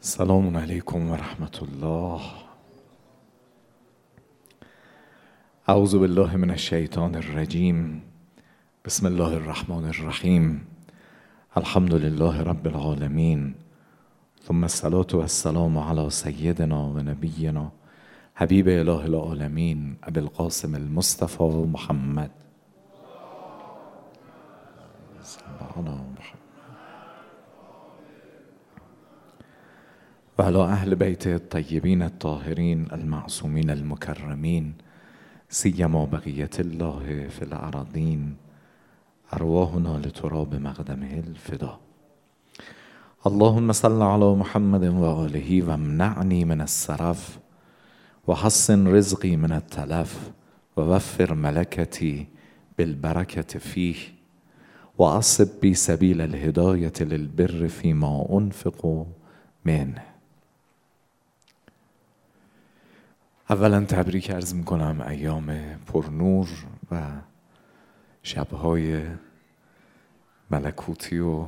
السلام علیکم و رحمت الله. اعوذ بالله من الشیطان الرجیم. بسم الله الرحمن الرحیم. الحمد لله رب العالمین، ثم الصلاة والسلام علی سیدنا و نبینا حبیب اله العالمین ابی القاسم المصطفى محمد و علی اهل بیت الطیبین الطاهرین المعصومین المکرمین سیما بقیت الله فی الارضین ارواحنا لتراب مقدمه الفدا. اللهم صل علی محمد و آله و امنعنی من السرف و حسن رزقی من التلف و وفر ملکتی بالبرکة فیه و اصب بی سبیل الهدایة للبر فیما انفق منه. اولا تبریک عرض میکنم ایام پرنور و شبهای ملکوتی و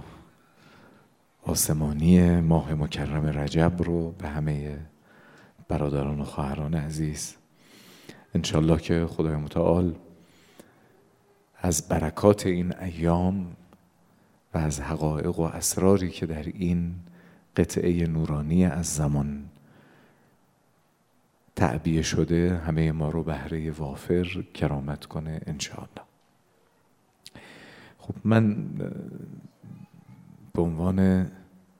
آسمانی ماه مکرم رجب رو به همه برادران و خواهران عزیز. انشالله که خدای متعال از برکات این ایام و از حقایق و اسراری که در این قطعه نورانی از زمان تعبیه شده همه ما رو بهره وافر کرامت کنه انشاءالله. خب من به عنوان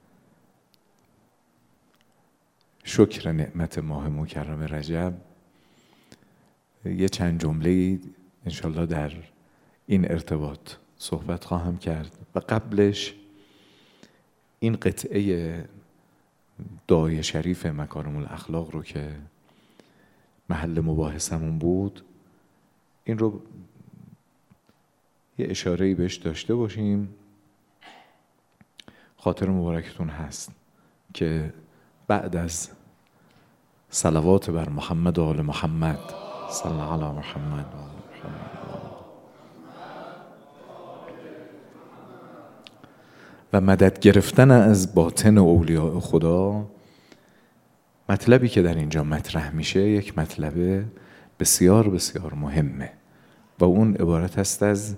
شکر نعمت ماه مکرم رجب یه چند جمله انشاءالله در این ارتباط صحبت خواهم کرد و قبلش این قطعه دعای شریف مکارم الاخلاق رو که محل مباحثمون بود این رو یه اشاره‌ای بهش داشته باشیم. خاطر مبارکتون هست که بعد از صلوات بر محمد و آل محمد صلی الله علی محمد و آل محمد و مدد گرفتن از باطن اولیاء خدا، مطلبی که در اینجا مطرح میشه یک مطلب بسیار بسیار مهمه و اون عبارت است از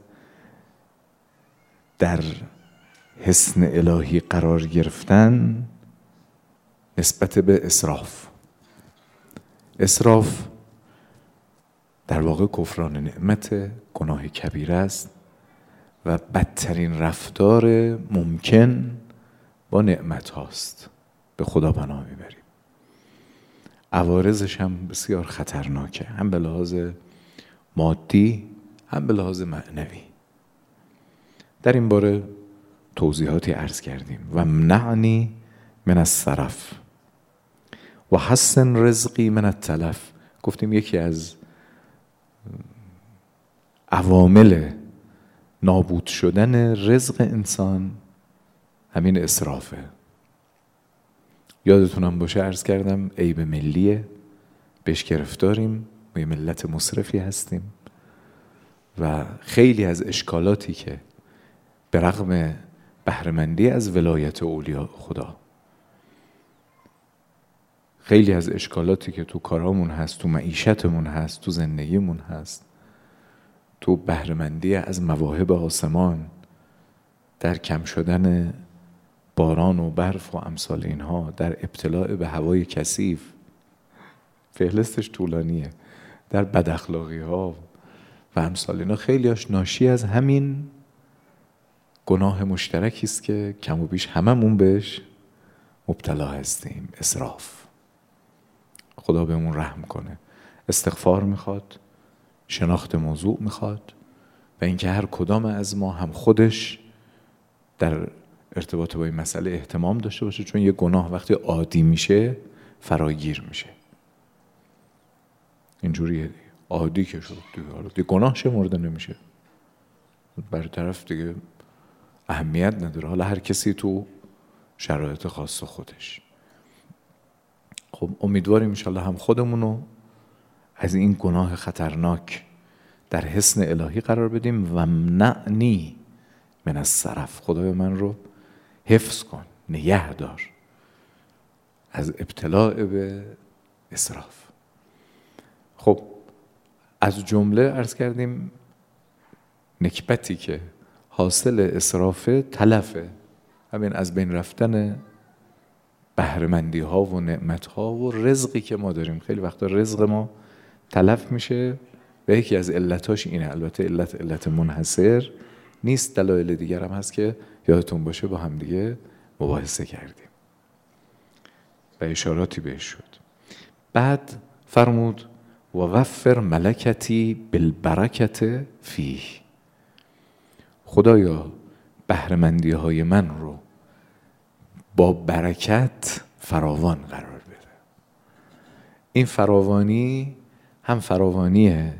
در حصن الهی قرار گرفتن نسبت به اسراف. اسراف در واقع کفران نعمت، گناه کبیره است و بدترین رفتار ممکن با نعمت هاست. به خدا پناه میبریم. عوارضش هم بسیار خطرناکه، هم به لحاظ مادی هم به لحاظ معنوی. در این باره توضیحاتی عرض کردیم. و امنعنی من السرف و حسن رزقی من التلف. گفتیم یکی از عوامل نابود شدن رزق انسان همین اسرافه. یادتونم باشه عرض کردم عیب ملیه، بهش گرفتاریم، ما یه ملت مصرفی هستیم و خیلی از اشکالاتی که به رغم بهره‌مندی از ولایت اولیاء خدا، خیلی از اشکالاتی که تو کارامون هست، تو معیشتمون هست، تو زندگیمون هست، تو بهره‌مندی از مواهب آسمان، در کم شدن باران و برف و امثال اینها، در ابتلاع به هوای کثیف، فهرستش طولانیه، در بداخلاقی ها و امثال اینا، خیلیاش ناشی از همین گناه مشترکی است که کم و بیش هممون بهش مبتلا هستیم، اسراف. خدا بهمون رحم کنه. استغفار میخواد، شناخت موضوع میخواد و اینکه هر کدام از ما هم خودش در ارتباط با این مسئله اهتمام داشته باشه، چون یه گناه وقتی عادی میشه فراگیر میشه. اینجوریه عادی که شد دیگه گناه شمرده نمیشه، برطرف دیگه اهمیت نداره. حالا هر کسی تو شرایط خاص خودش. خب امیدواریم انشالله هم خودمونو از این گناه خطرناک در حصن الهی قرار بدیم. و امنعنی من السرف. خدای من رو حفظ کن، نگه دار از ابتلاع به اسراف. خب از جمله عرض کردیم نکبتی که حاصل اسرافه تلفه، همین از بین رفتن بهره‌مندی ها و نعمت ها و رزقی که ما داریم. خیلی وقتا رزق ما تلف میشه و یکی از علتاش اینه. البته علت منحصر نیست، دلایل دیگر هم هست که یادتون باشه با هم دیگه مباحثه کردیم و اشاراتی بهش شد. بعد فرمود و وفر ملکتی بالبرکت فیه، خدایا بهره‌مندی های من رو با برکت فراوان قرار بده. این فراوانی هم فراوانی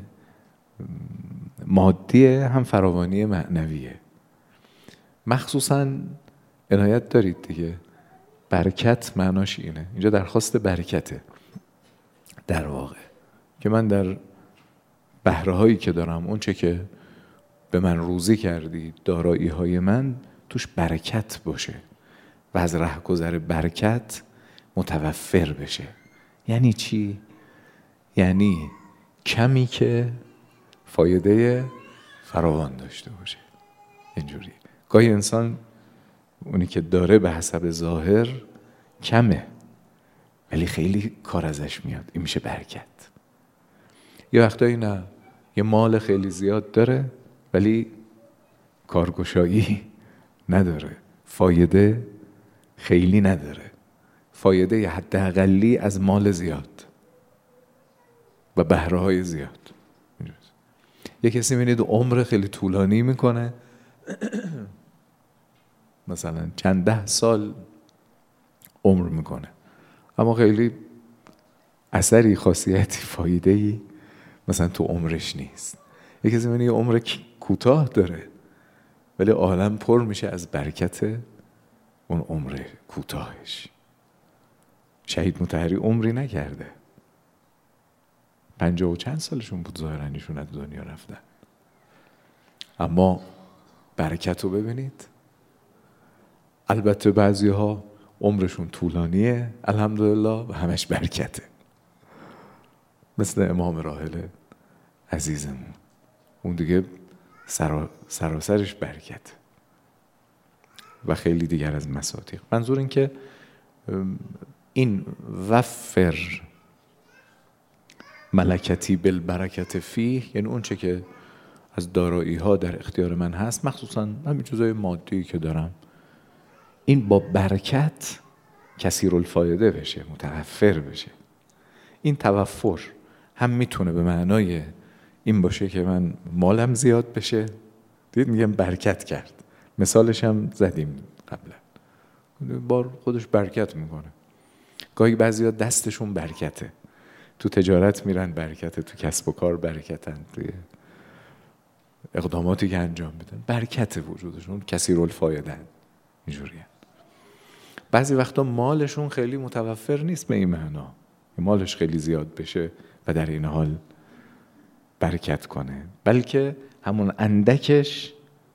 مادیه هم فراوانی معنویه. مخصوصاً عنایت دارید دیگه، برکت معناش اینه، اینجا درخواست برکته در واقع، که من در بهره هایی که دارم، اون چه که به من روزی کردی، دارایی های من توش برکت باشه و از رهگذر برکت متوفر بشه. یعنی چی؟ یعنی کمی که فایده فراوان داشته باشه. اینجوری گاهی انسان اونی که داره به حسب ظاهر کمه ولی خیلی کار ازش میاد، این میشه برکت. یه وقتایی نه، یه مال خیلی زیاد داره ولی کارگشایی نداره، فایده خیلی نداره، فایده یه حداقلی از مال زیاد و بهره های زیاد. یه کسی میبینید عمر خیلی طولانی میکنه، مثلا چند 10 سال عمر میکنه اما خیلی اثری، خاصیتی، فایده‌ای مثلا تو عمرش نیست. یه کسی میبینید عمر کوتاه داره ولی عالم پر میشه از برکت اون عمر کوتاهش. شهید مطهری عمری نکرده، 50 و چند سالشون بود ظاهراً ایشون از دنیا رفتن، اما برکت رو ببینید. البته بعضی ها عمرشون طولانیه الحمدلله و همش برکته، مثل امام راحل عزیزمون، اون دیگه سراسرش برکت و خیلی دیگر از مصادیق. منظور این که این وفر ملکتی بالبرکت فیه، یعنی اون چه که از دارایی ها در اختیار من هست، مخصوصا همین چیزای مادی که دارم، این با برکت کثیر الفایده بشه، متوفر بشه. این توفر هم میتونه به معنای این باشه که من مالم زیاد بشه، دید میگم برکت کرد، مثالش هم زدیم قبلا، بار خودش برکت میکنه. گاهی بعضیا دستشون برکته، تو تجارت میرن برکته، تو کسب و کار برکتن، توی اقداماتی که انجام میدن برکت وجودشون، کثیر الفایده اینجوریه. بعضی وقتا مالشون خیلی متوفر نیست به این معنا، مالش خیلی زیاد بشه و در این حال برکت کنه، بلکه همون اندکش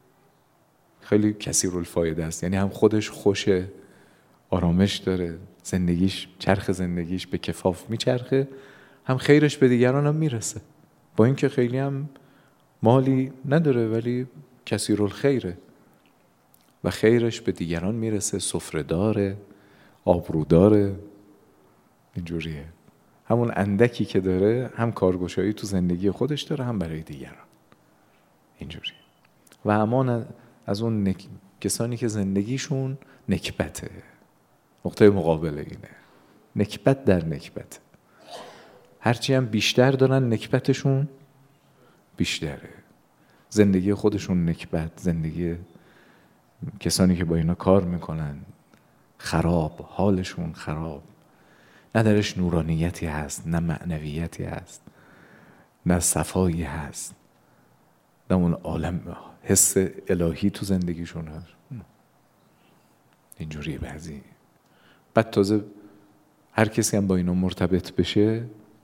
خیلی کثیر الفایده است، یعنی هم خودش خوشه، آرامش داره، زندگیش، چرخ زندگیش به کفاف میچرخه، هم خیرش به دیگران هم میرسه، با اینکه خیلی هم مالی نداره ولی کثیر الخیره و خیرش به دیگران میرسه، سفره داره، آبرو داره، اینجوریه. همون اندکی که داره هم کارگشایی تو زندگی خودش داره هم برای دیگران، اینجوری. و امان از اون کسانی که زندگیشون نکبته. نقطه مقابل اینه، نکبت در نکبت، هرچی هم بیشتر دارن نکبتشون بیشتره. زندگی خودشون نکبت، زندگی کسانی که با اینا کار میکنن خراب، حالشون خراب، نه درش نورانیتی هست، نه معنویتی هست، نه صفایی هست، نه اون عالم حس الهی تو زندگیشون هست. اینجوریه بعضی. بعد تازه هر کسی هم با اینا مرتبط بشه،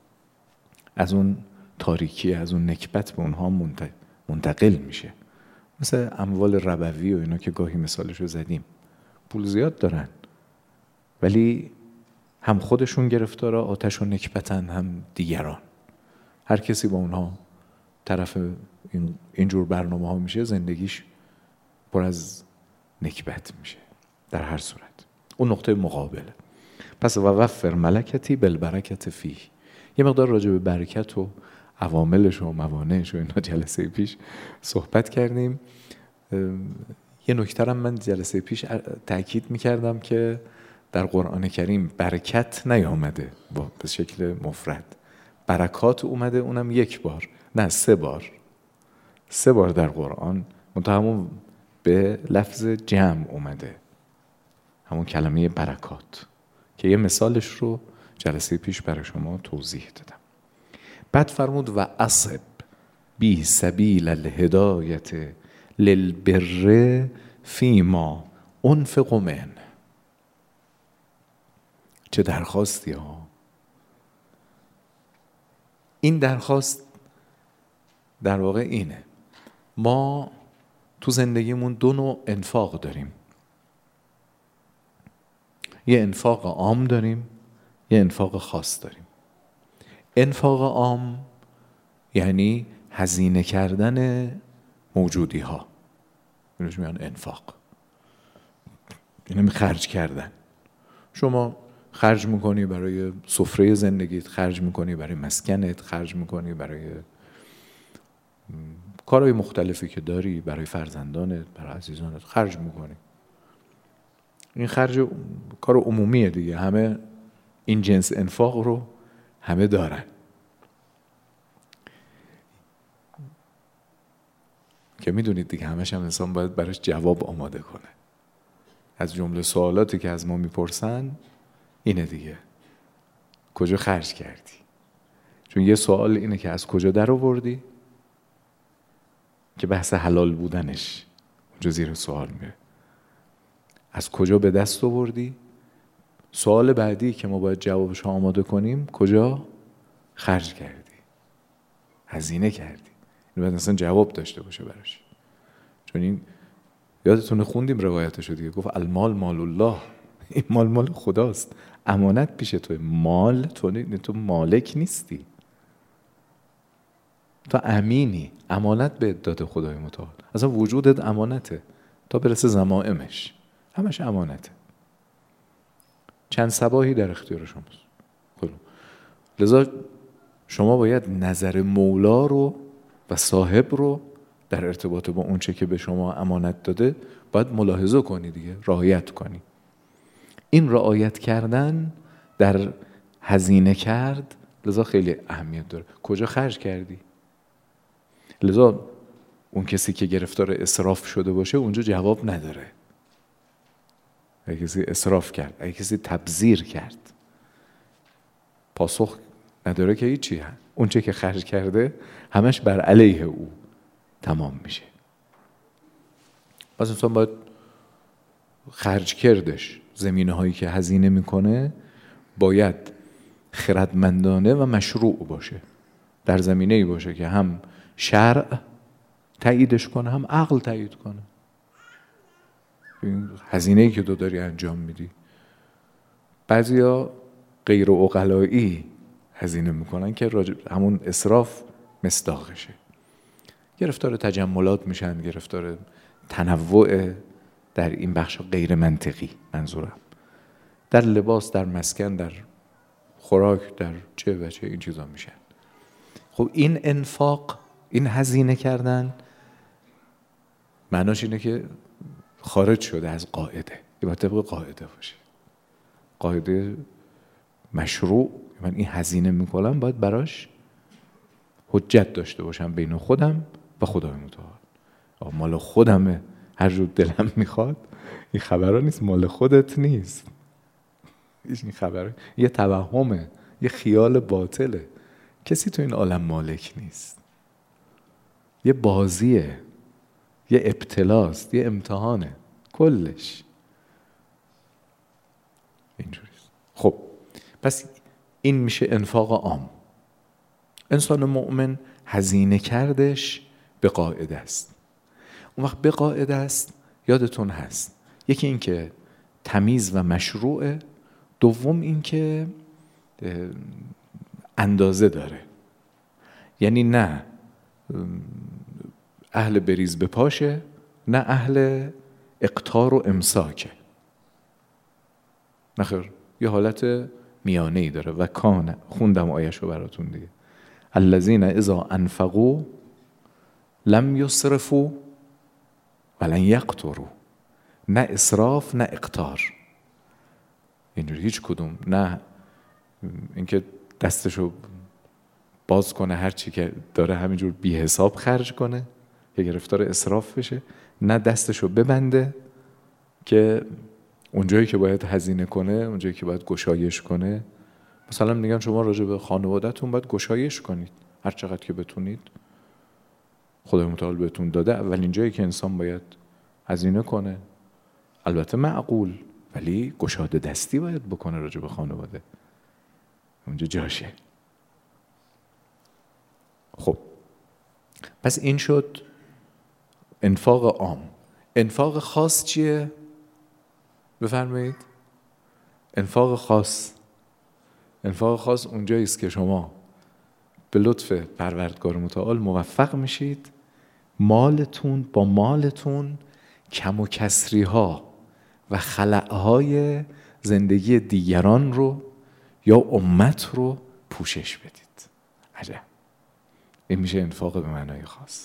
از اون تاریکی، از اون نکبت به اونها منتقل میشه. مثل اموال ربوی و اینا که گاهی مثالشو زدیم، پول زیاد دارن ولی هم خودشون گرفتار آتش و نکبتن، هم دیگران. هر کسی با اونها طرف اینجور برنامه ها میشه، زندگیش پر از نکبت میشه در هر صورت. اون نقطه مقابله. پس و وفر ملکتی بالبرکت فیه. یه مقدار راجع به برکت و عواملش و موانعش و اینا جلسه پیش صحبت کردیم. یه نکته هم من جلسه پیش تأکید میکردم که در قرآن کریم برکت نیامده به شکل مفرد، برکات اومده، اونم یک بار، نه 3 بار. 3 بار در قرآن، منتها همون به لفظ جمع اومده، همون کلمه برکات که یه مثالش رو جلسه پیش برای شما توضیح دادم. بعد فرمود و اصب بی سبیل الهدایت للبر فیما انفق من. چه درخواستی ها! این درخواست در واقع اینه: ما تو زندگیمون 2 نوع انفاق داریم. یه انفاق عام داریم، یه انفاق خاص داریم. انفاق عام یعنی هزینه کردن موجودی ها، اینوش میگن انفاق، یعنی خرج کردن. شما خرج میکنی برای سفره زندگیت، خرج میکنی برای مسکنت، خرج میکنی برای کارهای مختلفی که داری، برای فرزندانت، برای عزیزانت خرج میکنی. این خرج کار عمومیه دیگه، همه این جنس انفاق رو همه دارن که میدونید دیگه، همش هم انسان باید براش جواب آماده کنه. از جمله سوالاتی که از ما میپرسن اینه دیگه: کجا خرج کردی؟ چون یه سوال اینه که از کجا در آوردی، که بحث حلال بودنش اونجا زیر سوال میره. از کجا به دست آوردی؟ سوال بعدی که ما باید جوابش آماده کنیم: کجا خرج کردی؟ هزینه کردی. این باید اصلا جواب داشته باشه براش. چون این یادتونه خوندیم روایتشو دیگه، گفت المال مال الله. این مال خداست، امانت پیش توی. مال تو مالک نیستی، تو امینی، امانت به داد خدای متعال. اصلا وجودت امانته تا برسه ضمائمش، همش امانته. چند صباحی در اختیار شماست. خب لذا شما باید نظر مولا رو و صاحب رو در ارتباط با اون چه که به شما امانت داده باید ملاحظه کنی دیگه، رعایت کنی. این رعایت کردن در هزینه کرد لذا خیلی اهمیت داره. کجا خرج کردی؟ لذا اون کسی که گرفتار اسراف شده باشه اونجا جواب نداره. اگه کسی اسراف کرد، اگه کسی تبذیر کرد، پاسخ نداره که هیچی. اون چه که خرج کرده همش بر علیه او تمام میشه. پس انسان باید خرج کردش، زمینه هایی که هزینه میکنه باید خردمندانه و مشروع باشه، در زمینه ای باشه که هم شرع تاییدش کنه هم عقل تایید کنه. این هزینه ای که تو داری انجام میدی. بعضیا غیر عقلایی هزینه میکنن که همون اسراف مصداقشه. گرفتار تجملات میشن، گرفتار تنوع در این بخش غیر منطقی، منظورم در لباس، در مسکن، در خوراک، در چه و چه این چیزا میشن. خب این انفاق، این هزینه کردن معناش اینه که خارج شده از قاعده. باید طبق قاعده باشه، قاعده مشروع. من این هزینه میکنم باید براش حجت داشته باشم بین خودم و خدای متعال. مال خودمه، هر جور دلم میخواد، این خبرها نیست، مال خودت نیست. این خبر یه توهمه، یه خیال باطله. کسی تو این عالم مالک نیست. یه بازیه، یه ابتلاست، یه امتحانه، کلش اینجوریست. خب پس این میشه انفاق عام. انسان مؤمن هزینه کردش به قاعده است. اون وقت به قاعده است، یادتون هست، یکی این که تمیز و مشروعه، دوم این که اندازه داره، یعنی نه اهل بریز به پاشه، نه اهل اقتار و امساکه، نخیر، یه حالت میانه ای داره. و کان، خوندم آیه‌شو براتون دیگه، الذین اذا انفقوا لم یسرفوا ولن یقتروا، نه اسراف نه اقتار، اینجوری هیچ کدوم، نه اینکه دستشو باز کنه هر چی که داره همینجور بی حساب خرج کنه که گرفتار اسراف بشه، نه دستشو ببنده که اونجایی که باید هزینه کنه، اونجایی که باید گشایش کنه. مثلا میگن شما راجع به خانواده‌تون باید گشایش کنید هر چقدر که بتونید، خدای متعال بهتون داده، اولین جایی که انسان باید هزینه کنه، البته معقول، ولی گشاده دستی باید بکنه راجع به خانواده، اونجا جاشه. خب پس این شد انفاق عام. انفاق خاص چیه؟ بفرمایید. انفاق خاص اونجایی است که شما به لطف پروردگار متعال موفق میشید مالتون با مالتون کم و کسری ها و خلأهای زندگی دیگران رو یا امت رو پوشش بدید. عجب، این میشه انفاق به معنای خاص.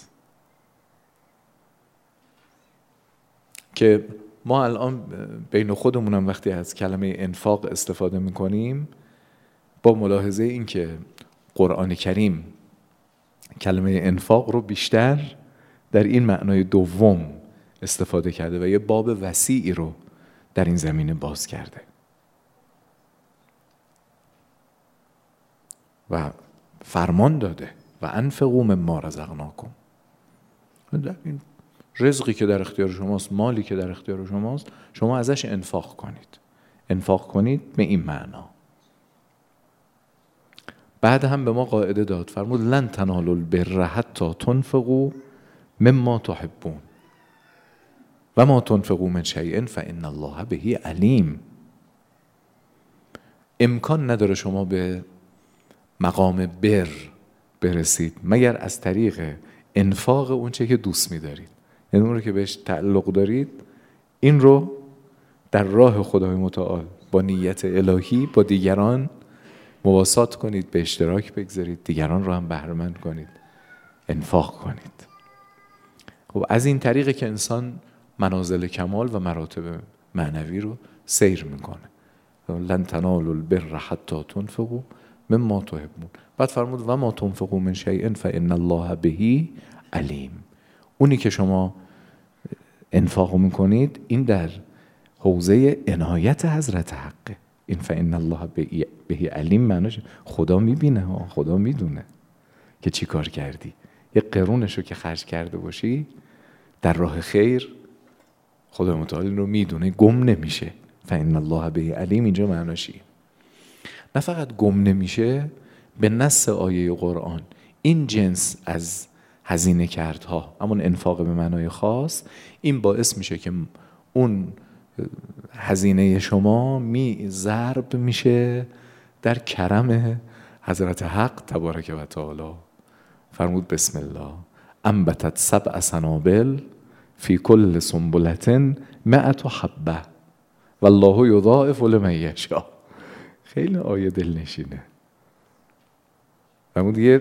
که ما الان بین خودمونم وقتی از کلمه انفاق استفاده میکنیم با ملاحظه این که قرآن کریم کلمه انفاق رو بیشتر در این معنای دوم استفاده کرده و یه باب وسیعی رو در این زمینه باز کرده و فرمان داده و انفقوا مما رزقناکم. در این رزقی که در اختیار شماست، مالی که در اختیار شماست، شما ازش انفاق کنید به این معنا. بعد هم به ما قاعده داد، فرمود لن تنالوا البر حتی تنفقوا مما تحبون و ما تنفقوا من شیء فإن الله به علیم. امکان نداره شما به مقام بر برسید مگر از طریق انفاق اون چه که دوست می‌دارید، یعنی اون رو که بهش تعلق دارید، این رو در راه خدای متعال با نیت الهی با دیگران مواسات کنید، به اشتراک بگذارید، دیگران رو هم بهره مند کنید، انفاق کنید. خب از این طریقه که انسان منازل کمال و مراتب معنوی رو سیر میکنه. لن تنالوا البر حتی تنفقوا مما تحبون. بعد فرمود و ما تنفقوا من شیء فإن الله به علیم. اونی که شما انفاق میکنید این در حوزه عنایت حضرت حقه. این فإن الله به علیم معناش خدا میبینه، خدا میدونه که چی کار کردی. یه قرونشو که خرج کرده باشی در راه خیر، خدا متعال رو میدونه، گم نمیشه. فإن الله به علیم اینجا معناشی نه فقط گم نمیشه، به نص آیه قرآن این جنس از هزینه کردها، همون انفاق به معنای خاص، این باعث میشه که اون هزینه شما ضرب میشه در کرم حضرت حق تبارک و تعالی. فرمود بسم الله انبتت 7 سنابل فی کل سنبلة 100 حبة والله یضاعف لمن یشاء. خیلی آیه دلنشینه. فرمود یه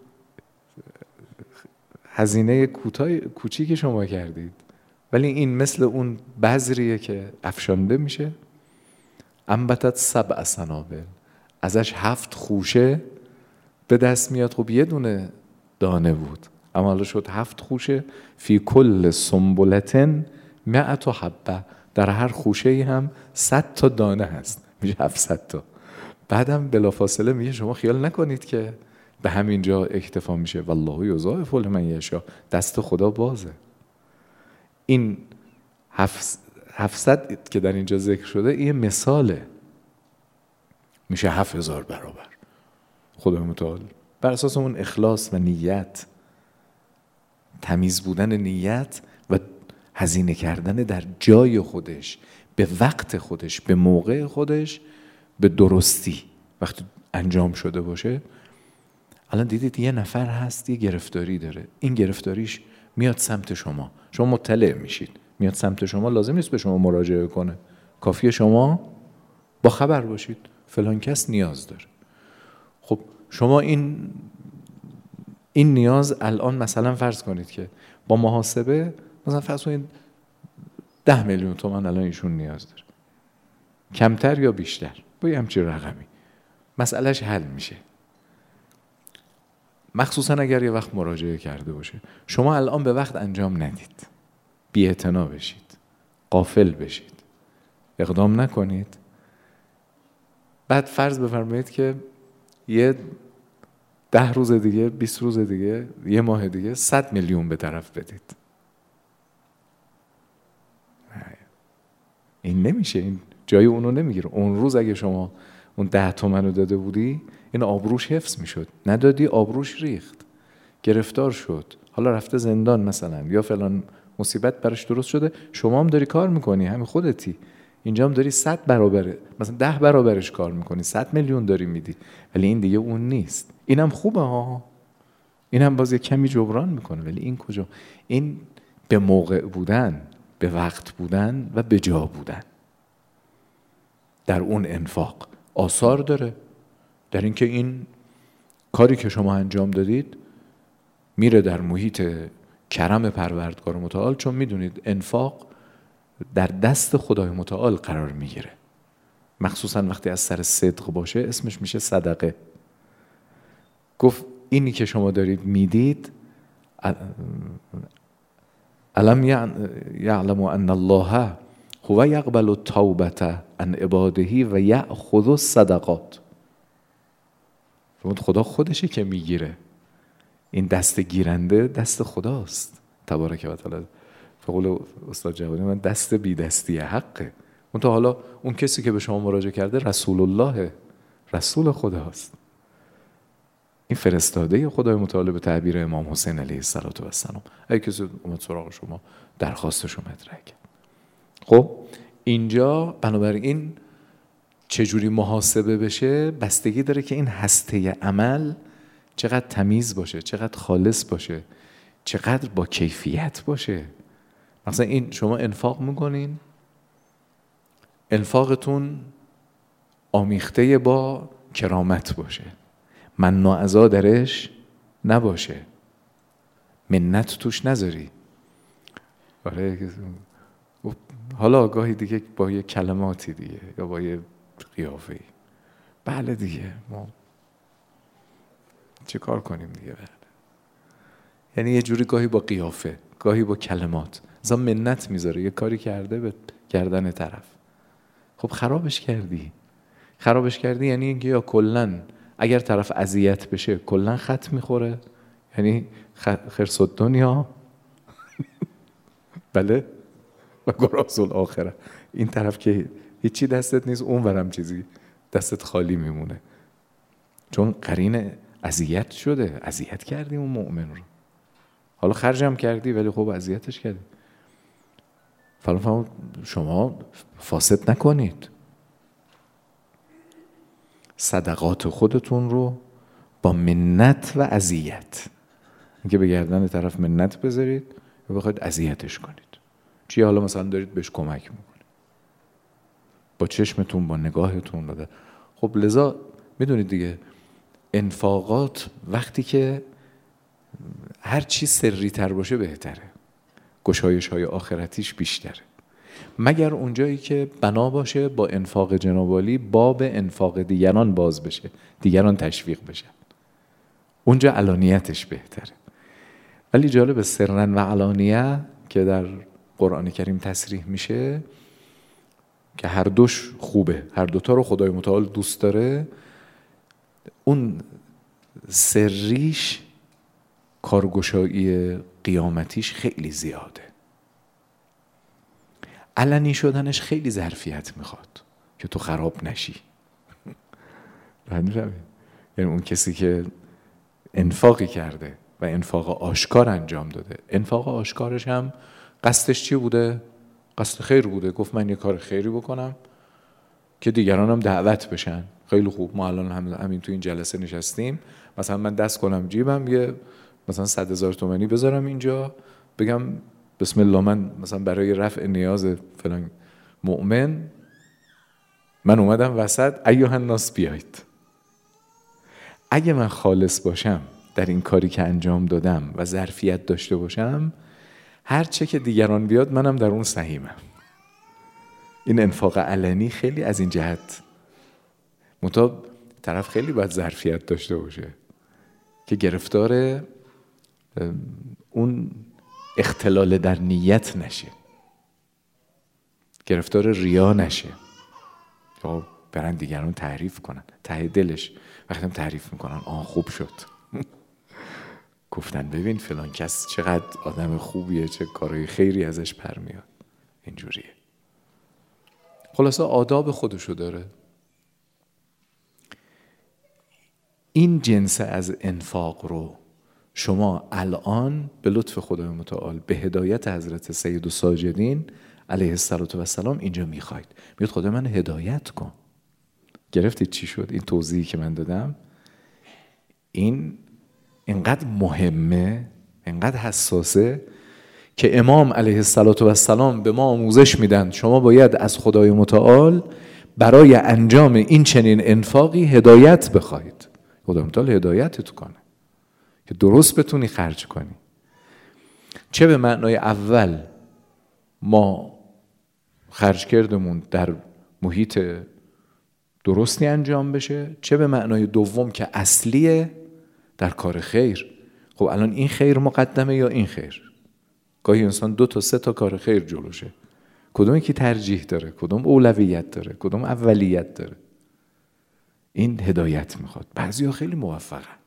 هزینه کوچیک شما کردید، ولی این مثل اون بذریه که افشانده میشه. انبتت 7 سنابل، ازش 7 خوشه به دست میاد. خب یه دونه دانه بود، اما حالا شد 7 خوشه. فی کل سنبلة 100 حبة، در هر خوشه هم 100 تا دانه هست، میشه 700 تا. بعدم بلافاصله میگه شما خیال نکنید که به همین جا اکتفا میشه. والله یضاعف لمن یشاء، دست خدا بازه. این 700 که در اینجا ذکر شده این مثاله، میشه 7000 برابر. خدا متعال بر اساس اون اخلاص و نیت، تمیز بودن نیت و هزینه کردن در جای خودش، به وقت خودش، به موقع خودش، به درستی وقتی انجام شده باشه. الان دیدید یه نفر هست یه گرفتاری داره، این گرفتاریش میاد سمت شما مطلع میشید، میاد سمت شما، لازم نیست به شما مراجعه کنه، کافیه شما با خبر باشید فلان کس نیاز داره. خب شما این نیاز الان مثلا فرض کنید که با محاسبه مثلا فرض کنید 10 میلیون تومان الان ایشون نیاز داره، کمتر یا بیشتر با یه همچین رقمی مسئلهش حل میشه. مخصوصا اگر یه وقت مراجعه کرده باشه. شما الان به وقت انجام ندید، بی‌اعتنا بشید، غافل بشید، اقدام نکنید. بعد فرض بفرمایید که یه 10 روز دیگه، 20 روز دیگه، یه ماه دیگه 100 میلیون به طرف بدید. این نمیشه، این جای اونو نمیگیره. اون روز اگه شما اون 10 تومن رو داده بودی این آبروش حفظ میشد، ندادی آبروش ریخت، گرفتار شد، حالا رفته زندان مثلا یا فلان مصیبت براش درست شده. شما هم داری کار میکنی، همین خودتی، اینجا هم داری 100 برابره مثلا 10 برابرش کار میکنی، 100 میلیون داری میدی، ولی این دیگه اون نیست. اینم خوبه ها، اینم باز یه کمی جبران میکنه، ولی این کجا؟ این به موقع بودن، به وقت بودن و به جا بودن در اون انفاق آثار داره، در اینکه این کاری که شما انجام دادید میره در محیط کرم پروردگار متعال، چون میدونید انفاق در دست خدای متعال قرار میگیره، مخصوصا وقتی از سر صدق باشه اسمش میشه صدقه. گفت اینی که شما دارید میدید، الم یعلم ان الله هو یقبل التوبة عن عباده و یأخذ الصدقات. خدا خودشه که میگیره، این دست گیرنده دست خداست تبارک و تعالی. فقول استاد جوادی من دست بی دستی حقه. اون تا حالا اون کسی که به شما مراجعه کرده رسول الله، رسول خداست، این فرستاده خدای متعال به تعبیر امام حسین علیه السلام. اگه کسی اومد سراغ شما درخواستشو مطرح کرد. خب اینجا بنابراین چجوری محاسبه بشه بستگی داره که این هسته عمل چقدر تمیز باشه، چقدر خالص باشه، چقدر با کیفیت باشه. مثلا این شما انفاق میکنین، انفاقتون آمیخته با کرامت باشه، من ناعضا درش نباشه، منت توش نذاری. آره حالا گاهی دیگه با یه کلماتی دیگه یا با یه قیافه‌ای، بله دیگه ما چه کار کنیم دیگه، بله. یعنی یه جوری گاهی با قیافه، گاهی با کلمات مثلا منت میذاره، یه کاری کرده به گردن طرف، خب خرابش کردی یعنی اینکه یا کلن اگر طرف اذیت بشه کلن خط میخوره، یعنی خرس الدنیا بله و گراز الاخره. این طرف که هیچی دستت نیست، اون ورم چیزی دستت خالی میمونه، چون قرین اذیت شده، اذیت کردی اون مؤمن رو، حالا خرجم کردی ولی خب اذیتش کردی. فلان شما فاسد نکنید، صدقات خودتون رو با منت و اذیت، اینکه به گردن طرف منت بذارید و بخواید اذیتش کنید، چی حالا مثلا دارید بهش کمک میکنید با چشمتون، با نگاهتون داده. خب لذا میدونید دیگه انفاقات وقتی که هر چی سری تر باشه بهتره، گشایش های آخرتیش بیشتره، مگر اونجایی که بنا باشه با انفاق جناب عالی باب انفاق دیگران باز بشه، دیگران تشویق بشن، اونجا علانیتش بهتره. ولی جالب سرن و علانیه که در قرآن کریم تصریح میشه که هر دوش خوبه، هر دوتا رو خدای متعال دوست داره، اون سریش کارگشایی قیامتیش خیلی زیاده، علنی شدنش خیلی ظرفیت میخواد که تو خراب نشی. یعنی اون کسی که انفاقی کرده و انفاق آشکار انجام داده، انفاق آشکارش هم قصدش چی بوده؟ قصد خیر بوده، گفت من یه کار خیری بکنم که دیگران هم دعوت بشن. خیلی خوب، ما الان همین تو این جلسه نشستیم، مثلا من دست کنم جیبم یه مثلا 100,000 تومانی بذارم اینجا، بگم بسم الله من مثلا برای رفع نیاز فلان مؤمن من اومدم وسط، ایها الناس بیایید. اگه من خالص باشم در این کاری که انجام دادم و ظرفیت داشته باشم، هر چه که دیگران بیاد منم در اون سهیمم. این انفاق علنی خیلی از این جهت منتها طرف خیلی باید ظرفیت داشته باشه که گرفتار اون اختلال در نیت نشه، گرفتار ریا نشه، یا برن دیگران تعریف کنن ته دلش. وقتی هم تعریف میکنن خوب شد گفتن ببین فلان کس چقدر آدم خوبیه، چه کارهای خیری ازش پر میاد. اینجوریه. خلاصه آداب خودشو داره. این جنس از انفاق رو شما الان به لطف خدای متعال به هدایت حضرت سید الساجدین علیه السلام اینجا میخواید. میگه خدا من هدایت کن. گرفتید چی شد؟ این توضیحی که من دادم این اینقدر مهمه، اینقدر حساسه که امام علیه السلام به ما آموزش میدن شما باید از خدای متعال برای انجام این چنین انفاقی هدایت بخواید. خدای متعال هدایتت کنه که درست بتونی خرج کنی. چه به معنای اول ما خرج کردمون در محیط درستی انجام بشه، چه به معنای دوم که اصلیه در کار خیر. خب الان این خیر مقدمه یا این خیر؟ گاهی انسان 2 تا 3 تا کار خیر جلوشه، کدوم یکی ترجیح داره، کدوم اولویت داره، کدوم اولیت داره. این هدایت میخواد. بعضیا خیلی موفقن،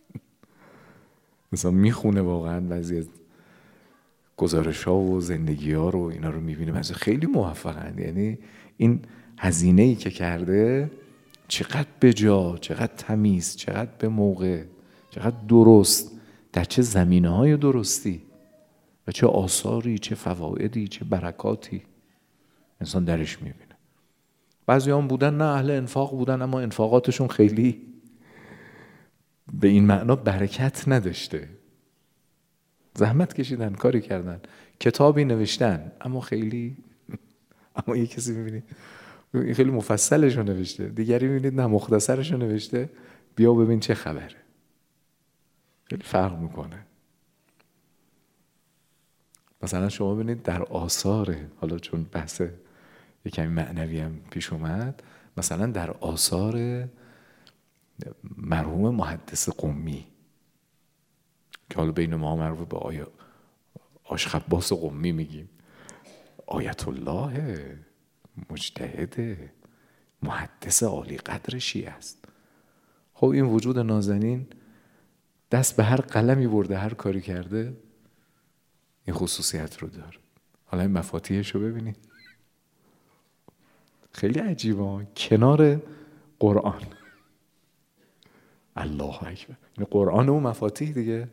مثلا میخونه واقعا بعضی از گزارش ها و زندگی ها رو اینا رو میبینه، بعضی خیلی موفقن. یعنی این هزینه‌ای که کرده چقدر بجا، چقدر تمیز، چقدر به موقع، چقدر درست، در چه زمینه‌های درستی و چه آثاری، چه فوایدی، چه برکاتی انسان درش میبینه. بعضی هم بودن نه اهل انفاق بودن، اما انفاقاتشون خیلی به این معنا برکت نداشته. زحمت کشیدن، کاری کردن، کتابی نوشتن، اما خیلی اما یه کسی میبینید خیلی مفصلش رو نوشته، دیگری میبینید نه مختصرش رو نوشته، بیا ببین چه خبره. خیلی فرق میکنه. مثلا شما ببینید در آثار، حالا چون بحث یکمی معنوی هم پیش اومد، مثلا در آثار مرحوم محدث قمی که حالا بین ما معروف به آشخباس قمی میگیم، آیت الله مجتهد محدث عالی قدر شیعه است. خب این وجود نازنین دست به هر قلمی برده، هر کاری کرده، این خصوصیت رو داره. حالا این مفاتیحش رو ببینید، خیلی عجیبه. کنار قرآن، الله اکبر، این قرآن و مفاتیح دیگه.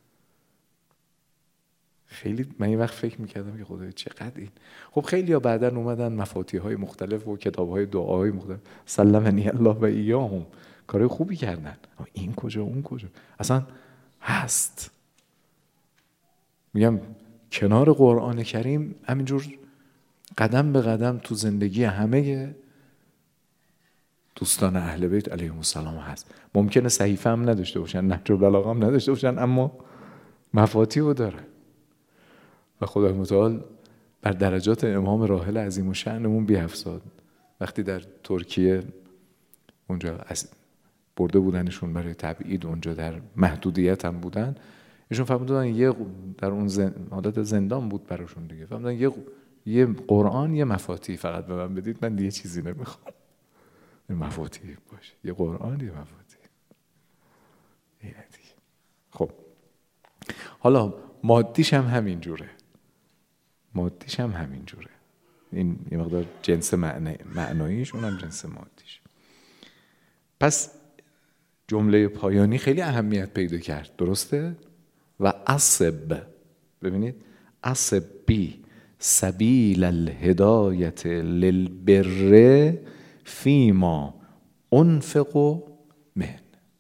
خیلی من این وقت فکر میکردم که خدای چقدر این. خب خیلی ها بعداً اومدن مفاتیح های مختلف و کتاب های دعاهای مختلف، سلمنی الله و ایاهم، کارهای خوبی کردن. این کجا اون کجا اصلا هست. میگم کنار قرآن کریم همینجور قدم به قدم تو زندگی همه دوستان اهل بیت علیهم السلام هست. ممکنه صحیفه هم نداشته باشن، نهج البلاغه هم نداشته باشن، اما مفاتیح رو داره. و خدای متعال بر درجات امام راحل عظیم الشأنمون بیفزاد. وقتی در ترکیه اونجا برده بودنشون برای تبعید، اونجا در محدودیت هم بودن، ایشون فهمیدن یه در اون حالت زندان بود براشون دیگه، فهمیدن یه قرآن، یه مفاتیح فقط به من بدید، من دیگه چیزی نمیخوام. مفاتیح باشه، یه قرآن، یه مفاتیح. اینه دیگه. خب حالا مادیش هم همین جوره. این یه مقدار جنس معناییش، اونم جنس مادیش. پس جمله پایانی خیلی اهمیت پیدا کرد، درسته؟ و عصب، ببینید عصب بی سبیل الهدایت للبر فیما انفق من،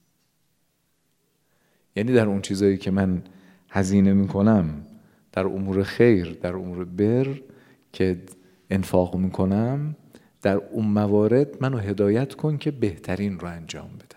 یعنی در اون چیزایی که من هزینه میکنم در امور خیر، در امور بر که انفاق میکنم، در اون موارد منو هدایت کن که بهترین رو انجام بدم.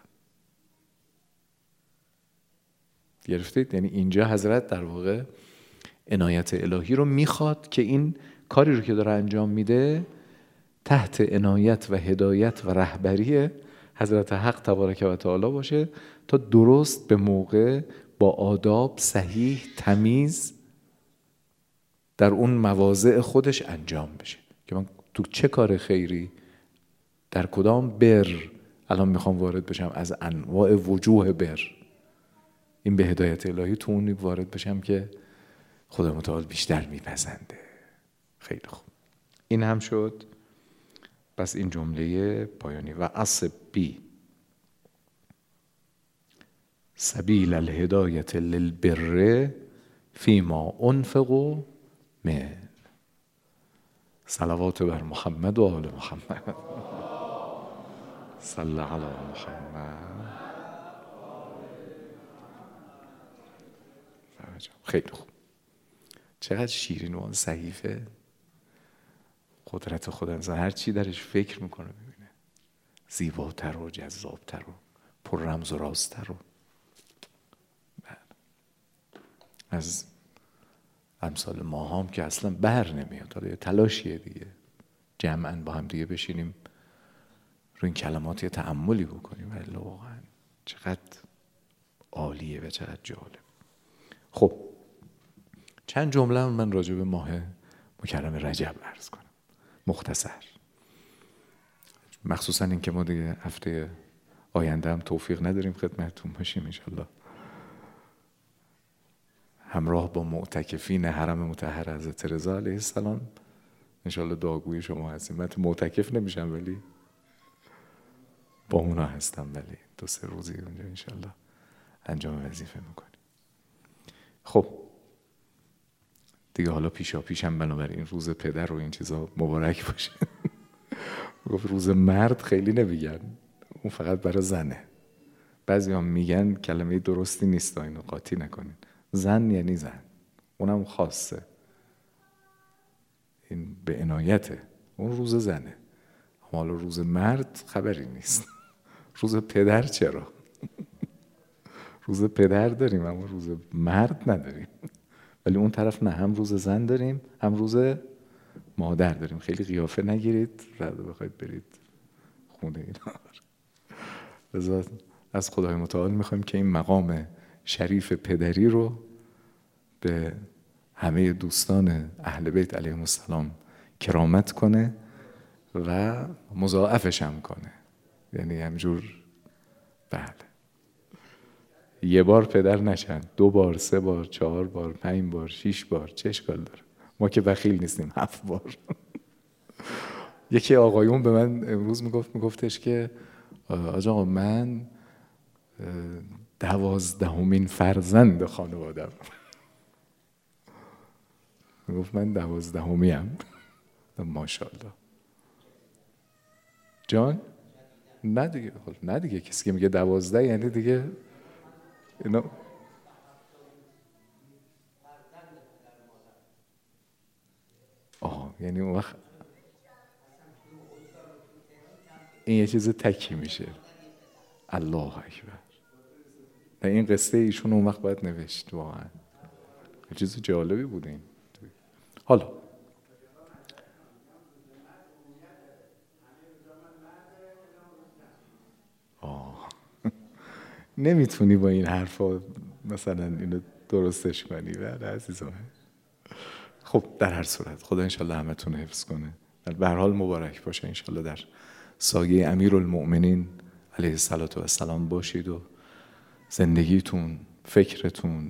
گرفتید؟ یعنی اینجا حضرت در واقع عنایت الهی رو میخواد که این کاری رو که داره انجام میده تحت عنایت و هدایت و رهبری حضرت حق تبارک و تعالی باشه تا درست به موقع با آداب صحیح تمیز در اون مواضع خودش انجام بشه. که من تو چه کار خیری در کدام بر الان میخوام وارد بشم، از انواع وجوه بر، این به هدایت الهی تو اون وارد بشم که خدا متعال بیشتر میپسنده. خیلی خوب، این هم شد. پس این جمله پایانی و اصبی سبیل الهدایت للبر فیما انفق من. صلوات بر محمد و آل محمد. صلی علی محمد. خیلی خوب. چقدر شیرین اون صحیفه. قدرت خدا، هر چی درش فکر میکنه ببینه زیباتر و جذابتر و پر رمز و راستتر و از امثال ما هم که اصلا بر نمیاد. حالا تلاشیه دیگه جمعاً با هم دیگه بشینیم رو این کلمات یه تأملی بکنیم، ولی واقعا چقدر عالیه و چقدر جالب. خب چند جمله من راجع به ماه مکرم رجب عرض کنم مختصر، مخصوصا این که ما دیگه هفته آینده هم توفیق نداریم خدمتتون باشیم انشالله، همراه با معتکفین حرم مطهر حضرت رضا علیه السلام انشالله دعاگوی شما هستیم. من تو معتکف نمیشم ولی با اونا هستم، ولی 2-3 روزی اونجا انشالله انجام وظیفه میکنیم. خب دیگه حالا پیشا پیشم بنابراین روز پدر و این چیزا مبارک باشه. گفت روز مرد خیلی نمیگن، اون فقط برای زنه. بعضی هم میگن کلمه درستی نیست، اینو قاطی نکنین. زن یعنی زن، اونم خاصه، این به عنایته، اون روز زنه. حالا روز مرد خبری نیست. روز پدر چرا؟ روز پدر داریم اما روز مرد نداریم. ولی اون طرف نه، هم روز زن داریم هم روز مادر داریم. خیلی قیافه نگیرید بعد بخواید برید خونه اینا. لذا از خدای متعال میخوایم که این مقام شریف پدری رو به همه دوستان اهل بیت علیهم السلام کرامت کنه و مضاعفش هم کنه. یعنی همجور بله، 1 بار پدر نشن، 2 بار، 3 بار، 4 بار، 5 بار، 6 بار، چه اشکال داره؟ ما که بخیل نیستیم. 7 بار. یکی آقایون به من امروز میگفتش که آقا من 12مین فرزند خانوادم. میگفت من 12میم. ماشاءالله. جان؟ نه دیگه، نه دیگه، کسی که میگه 12 یعنی دیگه اینا یعنی اون وقت این یه چیز تکی میشه. الله اکبر. این قصه ایشون اون وقت باید نوشت، واقعا یه چیز جالبی بود این. حالا نمیتونی با این حرفا مثلا اینو درستش کنی. بله عزیزم. خب در هر صورت خدا انشالله همتون حفظ کنه. به هر حال مبارک باشه انشالله، در سایه امیرالمؤمنین علیه السلام باشید و زندگیتون، فکرتون،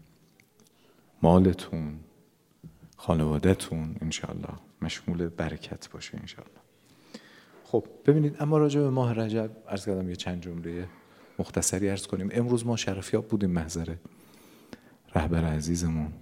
مالتون، خانوادهتون انشالله مشمول برکت باشه انشالله. خب ببینید، اما راجع به ماه رجب عرض کردم یه چند جمله مختصری عرض کنیم. امروز ما شرفیاب بودیم محضر رهبر عزیزمون،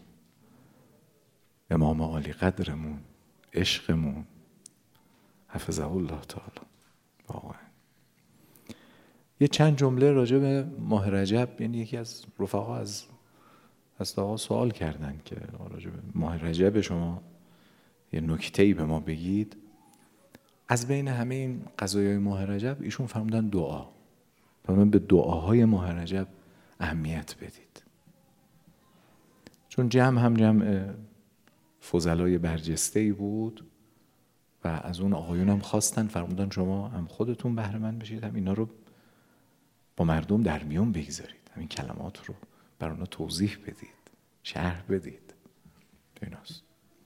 امام عالی قدرمون، عشقمون حفظه الله تعالی. واقعا. یه چند جمله راجع به ماه رجب، یعنی یکی از رفقا از آقا سوال کردن که راجع به ماه رجب شما یه نکته‌ای به ما بگید. از بین همه این قضایای ماه رجب ایشون فرمودن دعا. فرمودن به دعاهای ماه رجب اهمیت بدید، چون جمع فضلای برجسته‌ای بود و از اون آقایون هم خواستن، فرمودن شما هم خودتون بهره مند بشید، هم اینا رو با مردم در میون بگذارید، همین کلمات رو بر اونا توضیح بدید، شرح بدید. ایناست.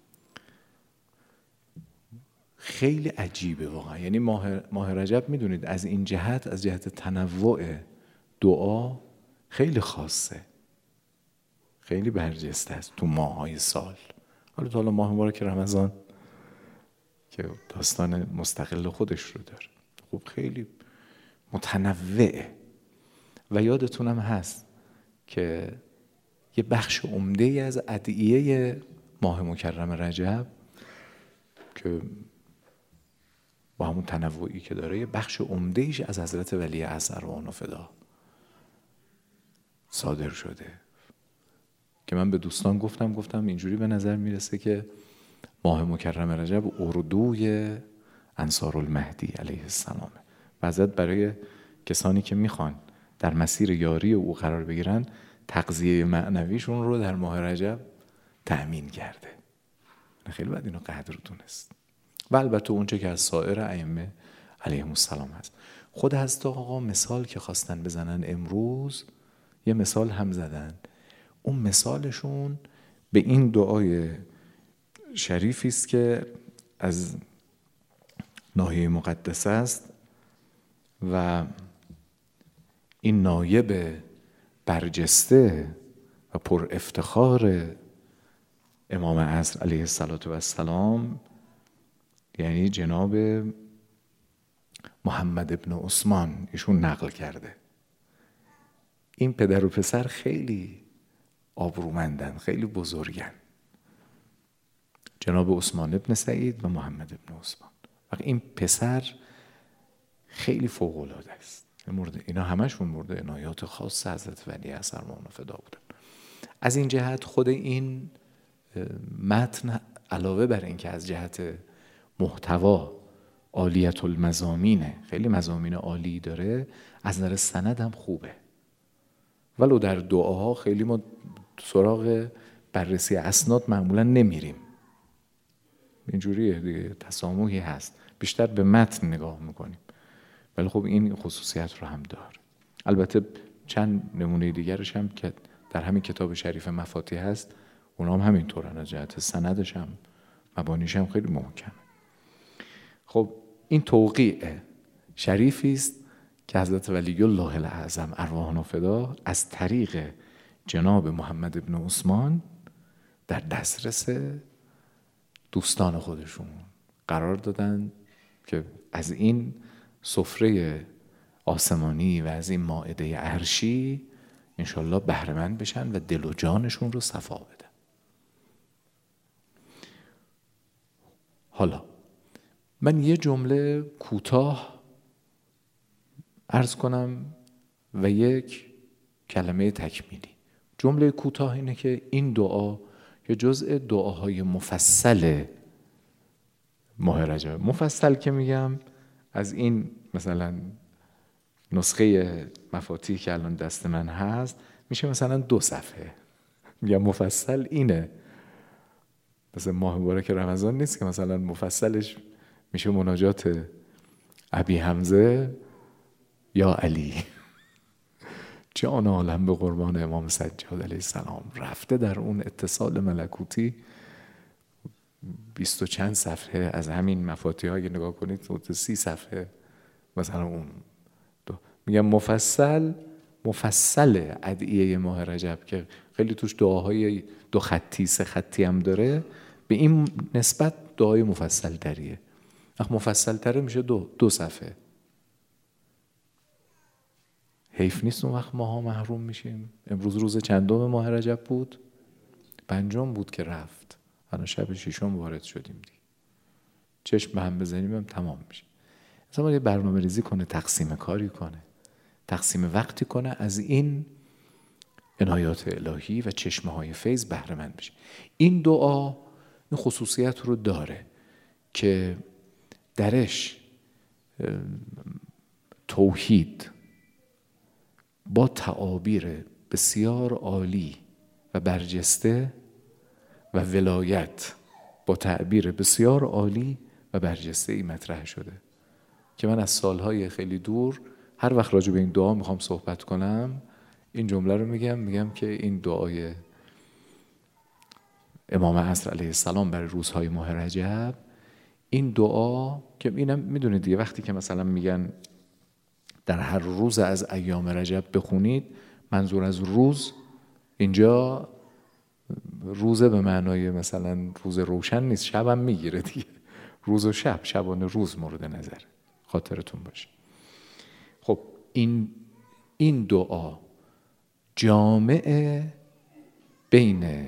خیلی عجیبه واقعا. یعنی ماه رجب میدونید از این جهت، از جهت تنوع دعا خیلی خاصه، خیلی برجسته است تو ماه‌های سال. حالا ماه مبارک رمضان که داستان مستقل خودش رو داره، خب خیلی متنوعه. و یادتونم هست که یه بخش عمده‌ای از ادعیه ماه مکرم رجب که با همون تنوعی که داره، یه بخش عمده‌ایش از حضرت ولی اعظم ارواحنا فدا صادر شده که من به دوستان گفتم اینجوری به نظر میرسه که ماه مکرم رجب اردوی انصارالمهدی علیه السلامه. بعضت برای کسانی که میخوان در مسیر یاری او قرار بگیرن، تغذیه معنویشون رو در ماه رجب تأمین کرده. خیلی باید اینو قدر دونست. و البته اونچه که از سایر ائمه علیهم السلام هست. خود حضرت آقا مثال که خواستن بزنن امروز، یه مثال هم زدن. اون مثالشون به این دعای شریفی است که از ناحیه مقدسه است و این نایب برجسته و پر افتخار امام عصر علیه السلام، یعنی جناب محمد ابن عثمان، ایشون نقل کرده. این پدر و پسر خیلی آبرومندن، خیلی بزرگن، جناب عثمان ابن سعید و محمد ابن عثمان. و این پسر خیلی فوق العاده است. اینا همشون مورد عنایات خاص حضرت ولی اعظم ارواحنا فدا بودن. از این جهت خود این متن علاوه بر این که از جهت محتوا عالیت المضامینه، خیلی مضامین عالی داره، از نظر سند هم خوبه. ولو در دعاها خیلی ما سراغ بررسی اسناد معمولا نمیریم، اینجوریه دیگه، تسامحی هست، بیشتر به متن نگاه میکنیم. ولی خب این خصوصیت رو هم داره. البته چند نمونه دیگرش هم که در همین کتاب شریف مفاتیح هست، اونا هم همینطورن، از جهت سندش هم مبانیش هم خیلی محکمه. خب این توقیع شریفی است که حضرت ولی الله الاعظم ارواحنا فدا از طریق جناب محمد ابن عثمان در دسترس دوستان خودشون قرار دادن که از این سفره آسمانی و از این مائده عرشی انشالله بهره مند بشن و دل و جانشون رو صفا بدن. حالا من یه جمله کوتاه عرض کنم و یک کلمه تکمیلی. جمله کوتاه اینه که این دعا یه جزء دعاهای مفصل ماه رجب. مفصل که میگم، از این مثلا نسخه مفاتیح که الان دست من هست میشه مثلا 2 صفحه. میگم مفصل اینه، مثلا ماه مبارک رمضان نیست که مثلا مفصلش میشه مناجات ابی حمزه یا علی جان عالم به قربان امام سجاد علیه السلام، رفته در اون اتصال ملکوتی 20 و چند صفحه از همین مفاتیح ها نگاه کنید 30 صفحه مثلا اون میگم مفصل ادعیه ماه رجب که خیلی توش دعاهای 2 خطی 3 خطی هم داره، به این نسبت دعای مفصل تریه. مفصل تره میشه 2 صفحه. حیف نیست اون وقت ماها محروم میشیم. امروز روز چندم ماه رجب بود؟ 5 بود که رفت، الان شب 6 وارد شدیم دیگه. چشم به هم بزنیم هم تمام میشه. مثلا یه برنامه ریزی کنه، تقسیم کاری کنه، تقسیم وقتی کنه، از این عنایات الهی و چشمه های فیض بهره مند بشه. این دعا این خصوصیت رو داره که درش توحید با تعابیر بسیار عالی و برجسته و ولایت با تعبیر بسیار عالی و برجسته ای مطرح شده که من از سالهای خیلی دور هر وقت راجع به این دعا میخوام صحبت کنم این جمله رو میگم که این دعای امام عصر علیه السلام برای روزهای ماه رجب، این دعا که اینم میدونید دیگه، وقتی که مثلا میگن در هر روز از ایام رجب بخونید، منظور از روز اینجا روز به معنای مثلا روز روشن نیست، شبم میگیره دیگه، روز و شب، شبانه روز مورد نظر، خاطرتون باشه. خب این دعا جامعه بین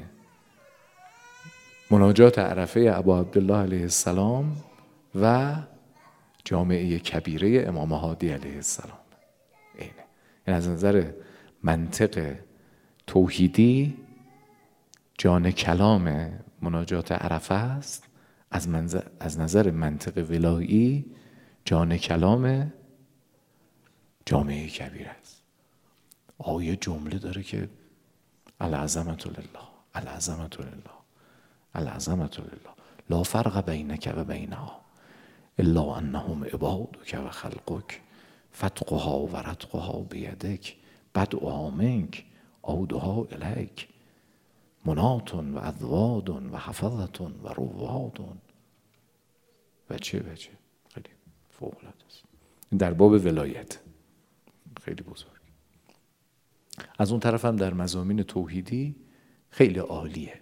مناجات عرفه ابا عبدالله علیه السلام و جامعه کبیره امام هادی علیه السلام اینه. یعنی از نظر منطق توحیدی جان کلام مناجات عرفه است، از نظر منطق ولایی جان کلام جامعه کبیره است. آیه جمله داره که العظمت لله، العظمت لله، العظمت لله، لا فرق بینک و بینها الا انهم عبادک و خلقک، فتقها و رتقها بیدک، بدعها منک عودها الیک، منات و اذواد و حفظت و رواد و چه خیلی فوق العاده است. در باب ولایت خیلی بزرگ. از اون طرف هم در مضامین توحیدی خیلی عالیه.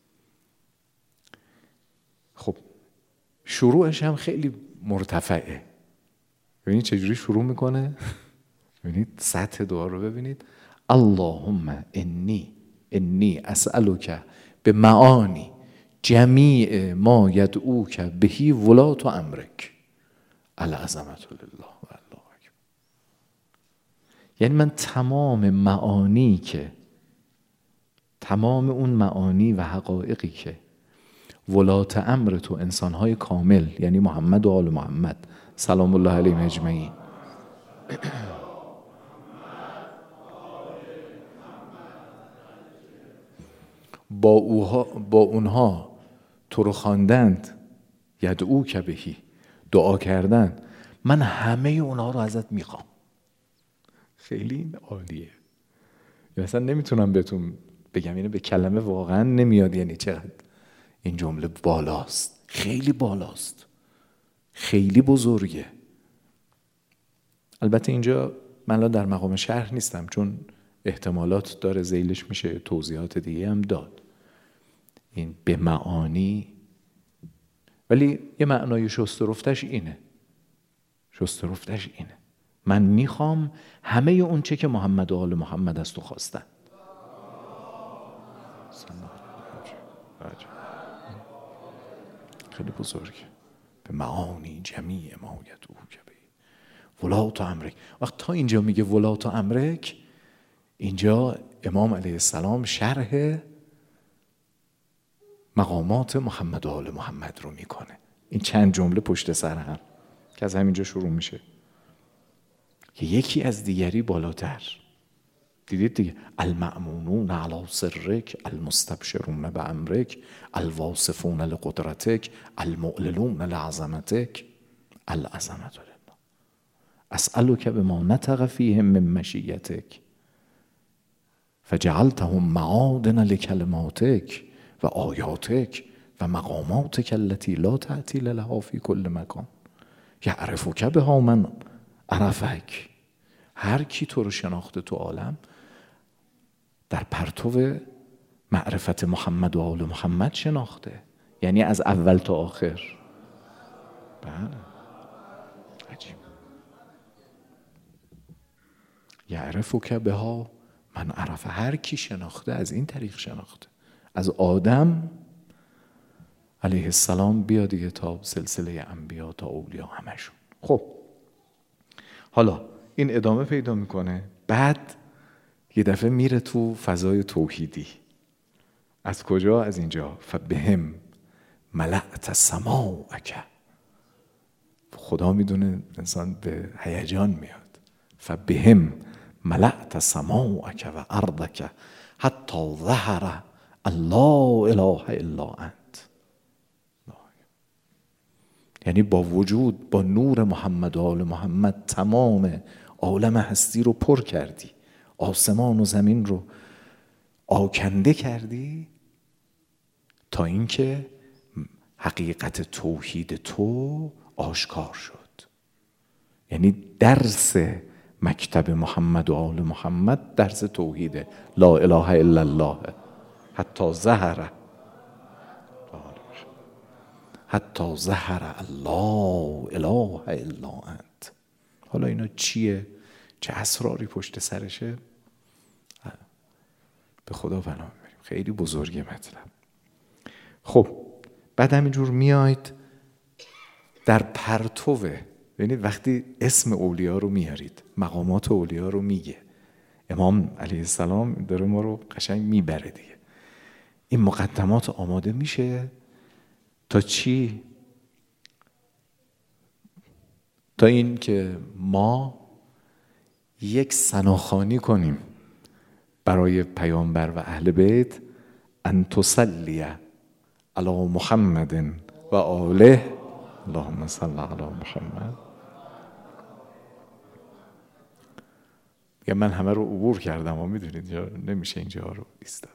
خب شروعش هم خیلی مرتفعه. ببینید چجوری شروع میکنه؟ ببینید سطح دعا رو ببینید. اللهم انی اسألک به معانی جمیع ما یدعوک بهی ولات امرک، العظمت لله و الله اکبر. یعنی من تمام معانی که تمام اون معانی و حقایقی که ولات امر تو انسانهای کامل یعنی محمد و آل محمد سلام الله علیهم اجمعین با اونها تو رو خواندند، یدعو که بهی دعا کردن، من همه اونها رو ازت میخوام. خیلی عالیه. مثلا نمیتونم بهتون بگم، یعنی به کلمه واقعا نمیاد یعنی چقدر این جمله بالاست، خیلی بالاست، خیلی بزرگه. البته اینجا من الان در مقام شرح نیستم چون احتمالات داره ذیلش میشه توضیحات دیگه هم داد، این به معانی، ولی یه معنای شسترفتش اینه، من میخوام همه اون چه که محمد و آل محمد از تو خواستن. خیلی بزرگه. به معانی جمیع ما یدعوک به ولات امرک. وقت تا اینجا میگه ولات امرک، اینجا امام علیه السلام شرح مقامات محمد و آل محمد رو میکنه. این چند جمله پشت سر هم که از همینجا شروع میشه که یکی از دیگری بالاتر. دیدید دیگه، المأمونون علی سرک، المستبشرون به امرک، الواصفون لقدرتک، المعلنون لعظمتک، العظمت لله. اسألک بما نطق فیهم من مشیتک فجعلتهم معادن لکلماتک و آیاتک و مقاماتک التي لا تعطیل لها فی کل مکان یعرفک بها من عرفک. هر کی تو رو شناخته تو عالم در پرتو معرفت محمد و آل محمد شناخته، یعنی از اول تا آخر. بله عجیب. یعرفک بها من عرفه، هر کی شناخته از این طریق شناخته، از آدم علیه السلام بیا دیگه تا سلسله انبیا تا اولیا همشون. خب حالا این ادامه پیدا میکنه، بعد یه دفعه میره تو فضای توحیدی. از کجا؟ از اینجا. فبهم ملأت سماعک. خدا میدونه انسان به هیجان میاد. فبهم ملأت سماعک و ارضک حتی ظهر الله اله الا انت. یعنی با وجود، با نور محمد و آل محمد تمام عالم هستی رو پر کردی، آسمان و زمین رو آکنده کردی تا اینکه حقیقت توحید تو آشکار شد. یعنی درس مکتب محمد و آل محمد درس توحیده. لا اله الا الله حتی ظهر الله اله الا انت. حالا اینا چیه؟ چه اسراری پشت سرشه؟ به خدا پناه میبریم. خیلی بزرگه مطلب. خب بعد همینجور میاید در پرتوه، یعنی وقتی اسم اولیا رو میارید، مقامات اولیا رو میگه، امام علیه السلام داره ما رو قشنگ میبره دیگه. این مقدمات آماده میشه تا چی؟ تا این که ما یک ثناخوانی کنیم برای پیامبر و اهل بیت، ان تصلی علی محمد و آله اللهم صل علی محمد. من همه رو عبور کردم و میدونید نمیشه اینجا رو ایستاد.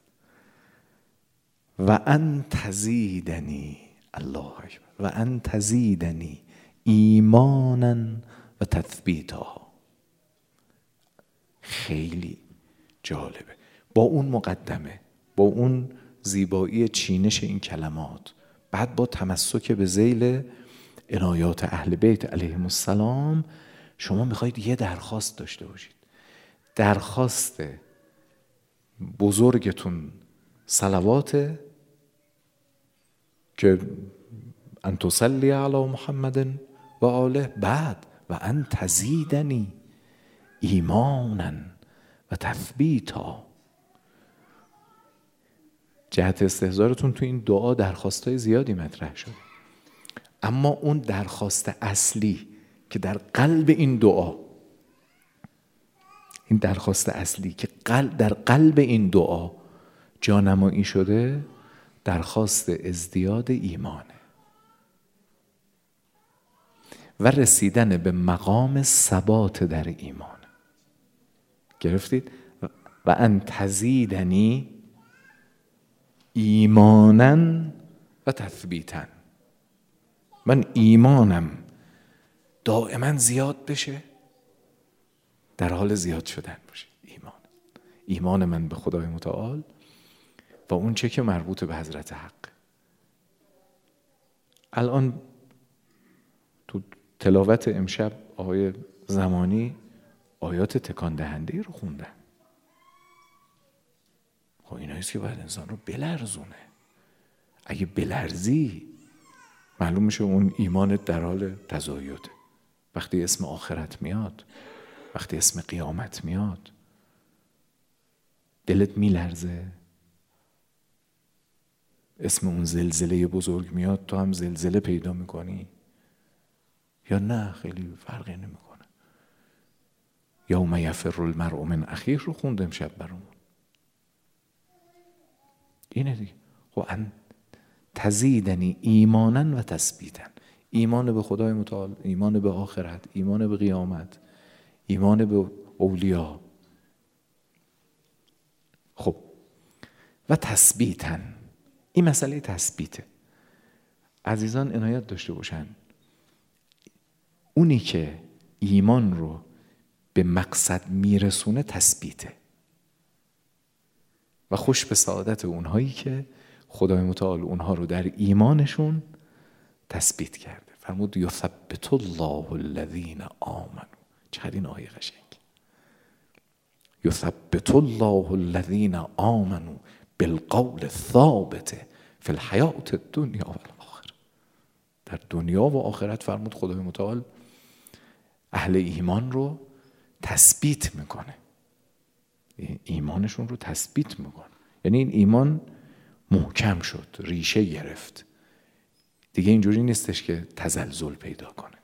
و ان تزیدنی، الله اکبر، و ان تزیدنی ایمانا و تثبیتا. خیلی جالبه. با اون مقدمه، با اون زیبایی چینش این کلمات، بعد با تمسک به ذیل عنایات اهل بیت علیهم السلام، شما میخواید یه درخواست داشته باشید. درخواست بزرگتون صلوات که ان تصلی علی محمد و آله، بعد و ان تزیدنی ایمانا و تثبیتا. جهت استحضارتون تو این دعا درخواستای زیادی مطرح شد، اما اون درخواست اصلی که در قلب این دعا، این درخواست اصلی که در قلب این دعا جانمایی شده، درخواست ازدیاد ایمانه و رسیدن به مقام ثبات در ایمان. گرفتید؟ و ان تزیدنی ایمانا و تثبیتا. من ایمانم دائما زیاد بشه، در حال زیاد شدن باشه. ایمان من به خدای متعال و اون چه که مربوط به حضرت حق. الان تو تلاوت امشب آقای زمانی آیات تکان دهنده رو خوندن. خب ایناییست که باید انسان رو بلرزونه. اگه بلرزی معلوم میشه اون ایمانت در حال تزاید. وقتی اسم آخرت میاد، وقتی اسم قیامت میاد، دلت میلرزه. اسم اون زلزله بزرگ میاد، تو هم زلزله پیدا میکنی یا نه؟ خیلی فرقی نمیکنه. یوم یفر المرء من اخیه رو خوند امشب برامون. اینه دیگه. خب ان تزیدنی ایمانا و تثبیتا. ایمان به خدای متعال، ایمان به آخرت، ایمان به قیامت، ایمان به اولیا. خب و تثبیتا، این مسئله تثبیته. عزیزان عنایت داشته باشن، اونی که ایمان رو به مقصد میرسونه تثبیته و خوش به سعادت اونهایی که خدای متعال اونها رو در ایمانشون تثبیت کرده. فرمود یثبت الله الذین آمنوا. چقدر این آیه قشنگ. یثبت الله الذین آمنوا بالقول الثابت فی الحیات الدنیا و الاخره. در دنیا و آخرت فرمود خدای متعال اهل ایمان رو تثبیت میکنه، ایمانشون رو تثبیت میکنه. یعنی این ایمان محکم شد، ریشه گرفت، دیگه اینجوری نیستش که تزلزل پیدا کنه.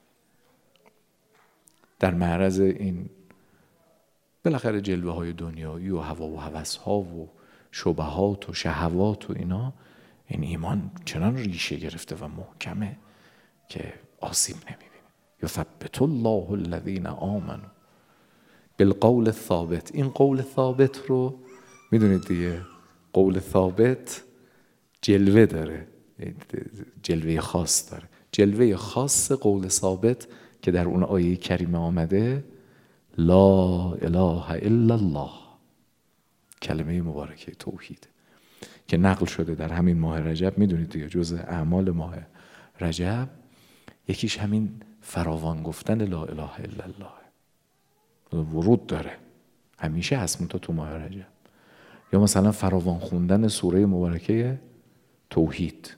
در معرض این بالاخره جلوه های دنیایی و هوا و هوس ها و شبهات و شهوات و اینا، این ایمان چنان ریشه گرفته و محکمه که آسیب نمیبینه. یثبت الله الذین آمنوا بالقول الثابت. این قول ثابت رو میدونید دیگه، قول ثابت جلوه داره، جلوه خاص داره. جلوه خاص قول ثابت که در اون آیه کریمه آمده، لا اله الا الله، کلمه مبارکه توحید که نقل شده در همین ماه رجب. میدونید دیگه جزء اعمال ماه رجب یکیش همین فراوان گفتن لا اله الا الله، ورود داره، همیشه هست تو ماه رجب. یا مثلا فراوان خوندن سوره مبارکه توحید،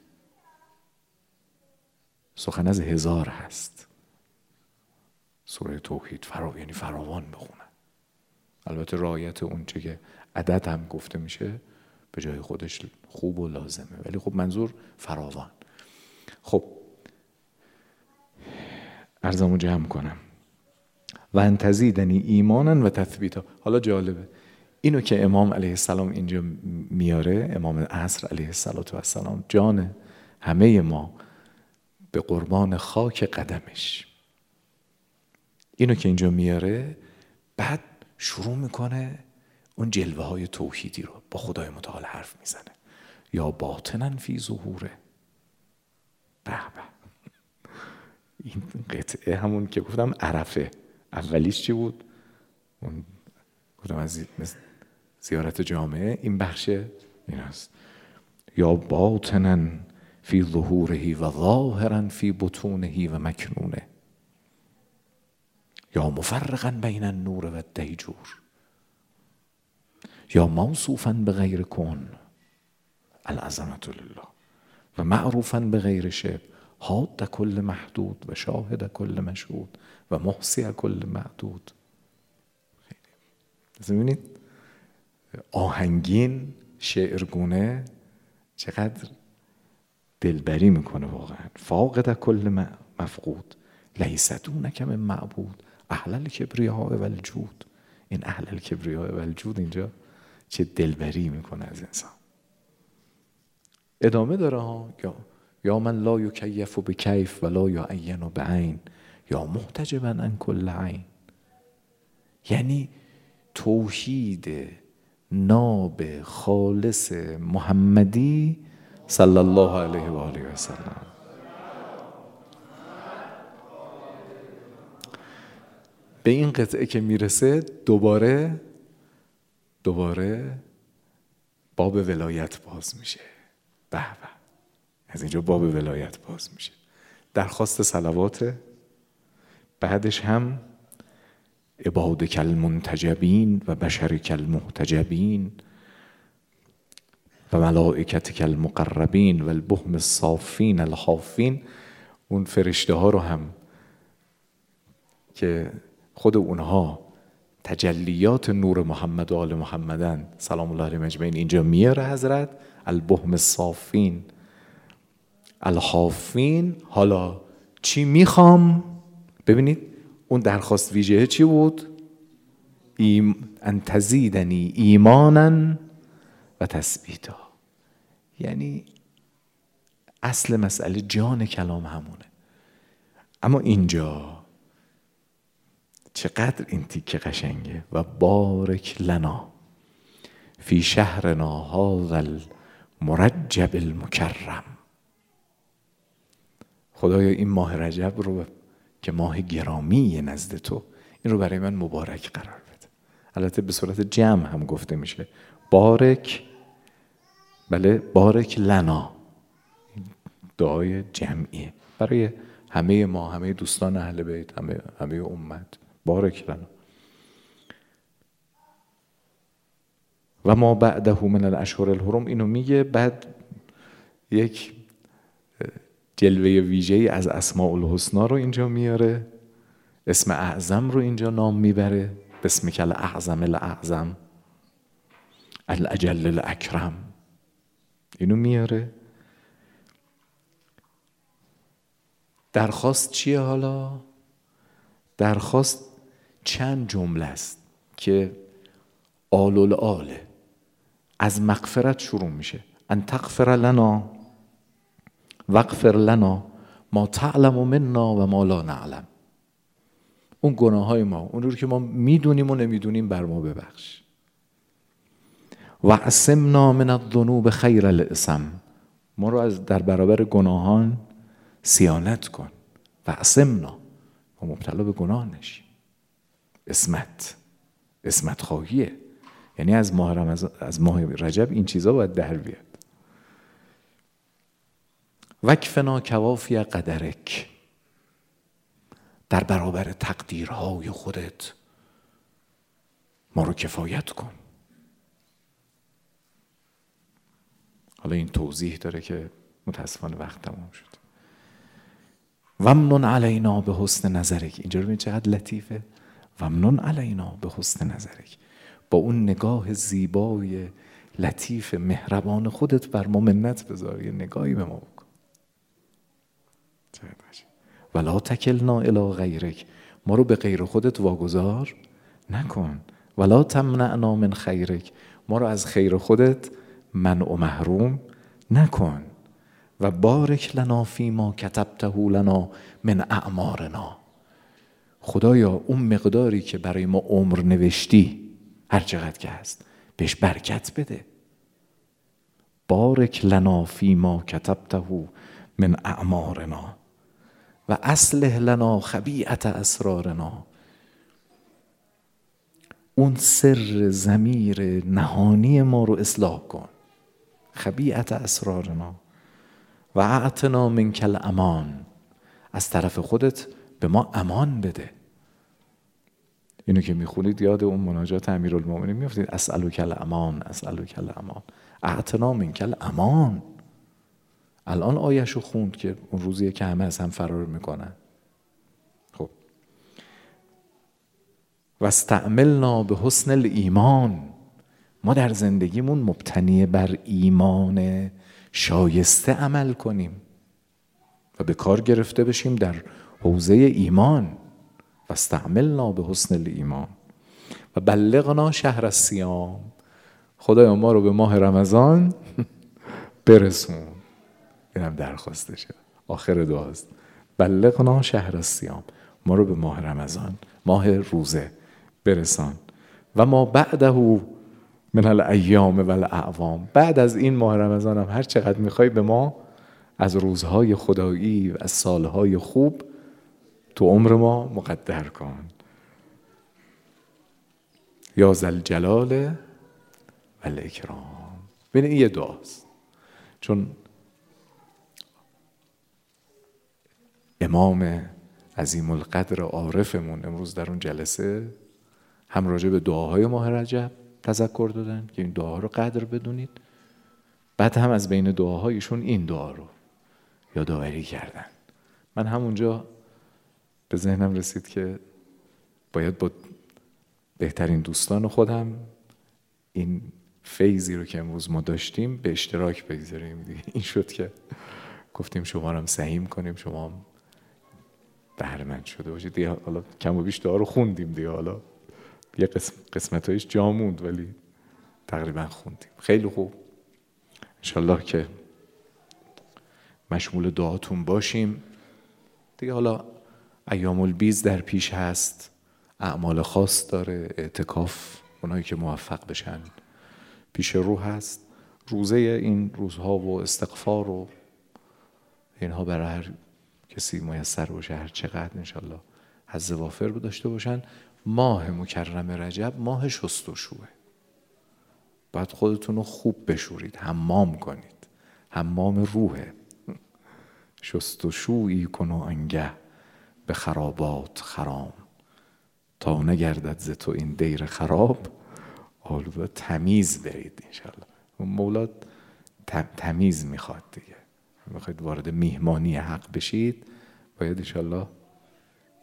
سخن از 1000 هست سوره توحید، یعنی فراوان بخونن. البته رعایت اون چه که عدد هم گفته میشه به جای خودش خوب و لازمه، ولی خب منظور فراوان. خب عرضمو جمع کنم. و ان تزیدنی ایمانا و تثبیتا. حالا جالبه اینو که امام علیه السلام اینجا میاره، امام عصر علیه السلام، جان همه ما به قربان خاک قدمش، اینو که اینجا میاره، بعد شروع میکنه اون جلوه های توحیدی رو با خدای متعال حرف میزنه. یا باطنا فی ظهوره. به به، این قطعه همون که گفتم عرفه، اولیش چی بود؟ اون گفتم از زیارت جامعه، این بخش این هست. یا باطنا فی ظهوره و ظاهرا فی بطونه و مکنونه. یا مفرقا بین النور و الدیجور. یا موصوفا بغیر کن العظمة لله و معروفا بغیر شبه، حاد کل محدود و شاهد کل مشهود و محصی کل معدود. ببینید آهنگین شعرگونه چقدر دلبری میکنه واقعا. فاقد کل مفقود لیس دونک من معبود اهل الکبریاء و الجود. این اهل الکبریاء و الجود اینجا چه دلبری میکنه از انسان. ادامه داره ها. یا من لا یکیف بکیف و لا یعین بعین یا محتجبا عن کل عین. یعنی توحید ناب خالص محمدی صلی الله علیه و آله و سلم. به این قطعه که میرسه دوباره باب ولایت باز میشه. به به، از اینجا باب ولایت باز میشه. درخواست صلوات، بعدش هم عبادک المنتجبین و بشرک المحتجبین و ملائکتک المقربین و البهم الصافین الخافین. اون فرشته ها رو هم که خود اونها تجلیات نور محمد و آل محمدن سلام الله علیهم اجمعین، اینجا میاره حضرت. البهم الصافین الخافین. حالا چی میخوام؟ ببینید اون درخواست ویژه چی بود؟ ان تزیدنی ایمانا و تثبیتا. یعنی اصل مسئله جان کلام همونه. اما اینجا چقدر این تیکه قشنگه. و بارک لنا فی شهرنا هذا المرجب المکرم. خدایا این ماه رجب رو که ماه گرامی نزد تو، این رو برای من مبارک قرار بده. البته به صورت جمع هم گفته میشه بارک، بله، بارک لنا، دعای جمعیه برای همه ما، همه دوستان اهل بیت، همه امت. بارک لنا. و ما بعده من الاشهر الحرم، اینو میگه. بعد یک جلوه ویژه‌ای از اسماء الحسنا رو اینجا میاره. اسم اعظم رو اینجا نام میبره، بسمک الاعظم الاعظم الاجل الاکرم، اینو میاره. درخواست چیه حالا؟ درخواست چند جمله است که آل الآله، از مغفرت شروع میشه. ان تغفر لنا واغفر لنا ما تعلم منا و ما لا نعلم. اون گناه های ما، اون رو که ما میدونیم و نمیدونیم، بر ما ببخش. و عصمنا من الذنوب خیر الاسم، ما رو از در برابر گناهان صیانت کن. و عصمنا، ما مبتلا به گناه نشیم. اسمت خواهیه، یعنی از ماه رجب این چیزا باید در بیاد. وکفنا کوافی قدرک، در برابر تقدیرهای خودت ما رو کفایت کن. حالا این توضیح داره که متاسفانه وقت تمام شد. ومنن علینا به حسن نظرک، اینجا رو ببین چقدر لطیفه. ومنن علینا به حسن نظرک، با اون نگاه زیبای لطیف مهربان خودت بر ما منت بذار، یه نگاهی به ما بکن. ولا تکلنا الی غیرک، ما رو به غیر خودت واگذار نکن. ولا تمنعنا من خیرک، ما رو از خیر خودت منع و محروم نکن. و بارک لنا فیما کتبته لنا من اعمارنا، خدایا اون مقداری که برای ما عمر نوشتی، هر چقدر که هست، بهش برکت بده. بارک لنا فیما کتبته من اعمارنا و اصلح لنا خبیئت اسرارنا، اون سر ضمیر نهانی ما رو اصلاح کن. خبیئت اسرارنا و اعطنا منک الامان، از طرف خودت به ما امان بده. اینو که میخونید یاد اون مناجات امیرالمومنین میافتید، اسألک الامان اسألک الامان، اعطنا منک الامان. الان آیه‌شو خوند که اون روزیه که همه از هم فرار میکنن. خب و استعملنا به حسن الایمان، ما در زندگیمون مبتنی بر ایمان شایسته عمل کنیم و به کار گرفته بشیم در حوزه ایمان. و استعملنا به حسن الایمان و بلغنا شهر الصیام، خدایا ما رو به ماه رمضان برسون. اینم درخواستشه، آخر دعاست. بلغنا شهر الصیام، ما رو به ماه رمضان، ماه روزه برسان. و ما بعده من الایام و الاعوام، بعد از این ماه رمضان هم هر چقدر میخوای به ما از روزهای خدایی و از سالهای خوب تو عمر ما مقدر کن. یا ذوالجلال و الاکرام. ببین این یه دعاست، چون امام عظیم القدر عارفمون امروز در اون جلسه هم راجع به دعاهای ماه رجب تذکر دادن که این دعاها رو قدر بدونید، بعد هم از بین دعاهایشون این دعا رو یادآوری کردن. من همونجا به ذهنم رسید که باید با بهترین دوستان خودم این فیضی رو که امروز ما داشتیم به اشتراک بگذاریم دیگه. این شد که گفتیم شما رو هم سهیم کنیم، شما هم بهره‌مند شده باشید دیگه. حالا کم و بیش دعا رو خوندیم دیگه، حالا یه قسمتایش جا موند ولی تقریبا خوندیم. خیلی خوب، انشالله که مشمول دعاتون باشیم دیگه. حالا ایام البیض در پیش هست، اعمال خاص داره، اعتکاف اونایی که موفق بشن پیش رو هست، روزه این روزها و استغفار و اینها برای هر کسی میسر باشه، هر چقدر انشالله حظ وافر داشته باشن. ماه مکرم رجب ماه شستشوه، باید خودتون رو خوب بشورید، حمام کنید، حمام روحه. شستشویی کن و انگه به خرابات خرام، تا نگردد ز تو این دیر خراب، آلوده تمیز برید انشالله. مولا تمیز میخواد دیگه، میخواید وارد میهمانی حق بشید، باید انشالله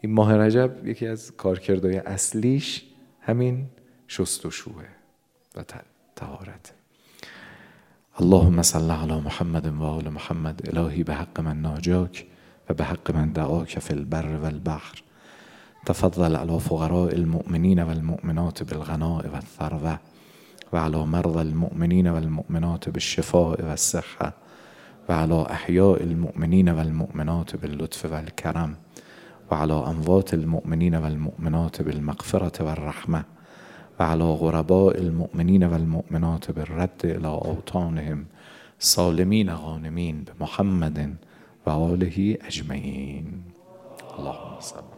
این ماه رجب یکی از کارکردهای اصلیش همین شستشوه و طهارت. اللهم صل علی محمد و آل محمد. الهی به حق من ناجاک و به حق من دعاک فی البر و البحر. تفضل علی فقراء المؤمنین و المؤمنات بالغناء و الثروة و علی مرضى المؤمنین و المؤمنات بالشفاء و الصحة و علی احیاء المؤمنین و المؤمنات باللطف و الکرم و علی اموات المؤمنین و المؤمنات بالمغفرة و الرحمة و علی غرباء المؤمنین و المؤمنات بالرد الى اوطانهم سالمین غانمین بمحمد و آله اجمعین. اللهم صل